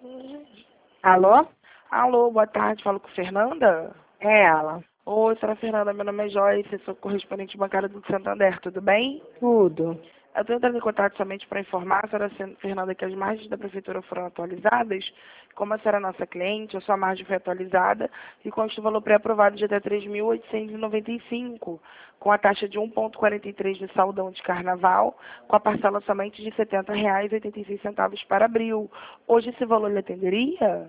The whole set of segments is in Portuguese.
Alô? Alô, boa tarde, falo com Fernanda? É ela. Oi, senhora Fernanda, meu nome é Joyce, sou correspondente bancária do Santander, tudo bem? Tudo. Eu estou entrando em contato somente para informar a senhora Fernanda que as margens da prefeitura foram atualizadas. Como a senhora é nossa cliente, a sua margem foi atualizada e consta o valor pré-aprovado de até 3.895, com a taxa de 1,43 de saldão de carnaval, com a parcela somente de R$ 70,86 para abril. Hoje esse valor lhe atenderia?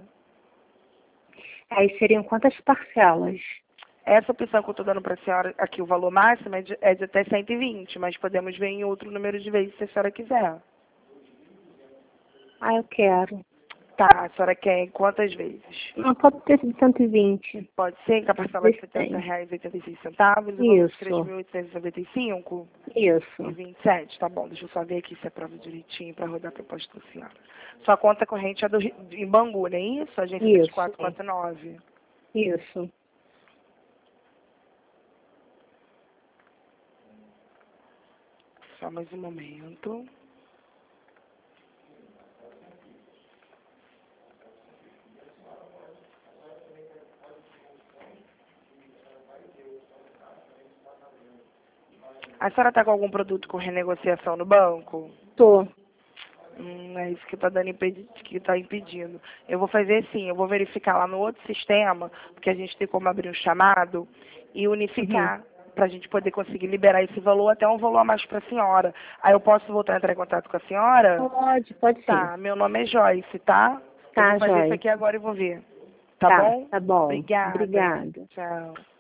Aí seriam quantas parcelas? Essa opção que eu estou dando para a senhora, aqui o valor máximo é de até 120, mas podemos ver em outro número de vezes se a senhora quiser. Ah, eu quero. Tá, a senhora quer em quantas vezes? Não, pode ter sido 120. Pode ser com a parcela de R$ Tem. 70,86 e o valor de Isso. 3.895 Isso. e 27, tá bom, deixa eu só ver aqui se aprova direitinho para rodar a proposta da senhora. Sua conta corrente é em Bangu, não é isso? Agência Isso. 2449. Isso. Só mais um momento. A senhora está com algum produto com renegociação no banco? Tô. É isso que está impedindo. Eu vou fazer assim, eu vou verificar lá no outro sistema, porque a gente tem como abrir um chamado e unificar, para a gente poder conseguir liberar esse valor até um valor a mais para a senhora. Aí eu posso voltar a entrar em contato com a senhora? Pode sim. Tá, meu nome é Joyce, tá? Eu Tá, vou fazer isso Joyce. aqui agora e vou ver. Tá Tá, bom? tá bom. Obrigada. Obrigada. Tchau.